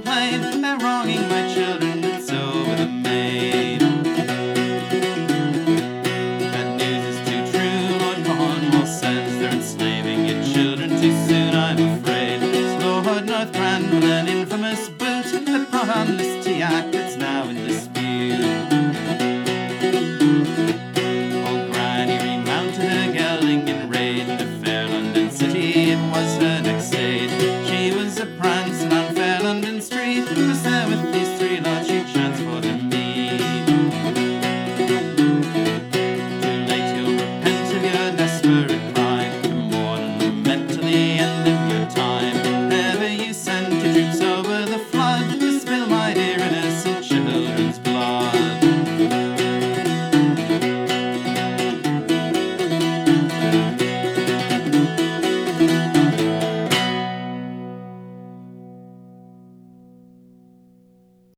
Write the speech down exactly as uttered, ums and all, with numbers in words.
complain. They're wronging my children, it's over the main. That news is too true, Lord Cornwall says they're enslaving your children too soon, I'm afraid. It's Lord North Cranwell, an infamous boot, that brought on this tea act.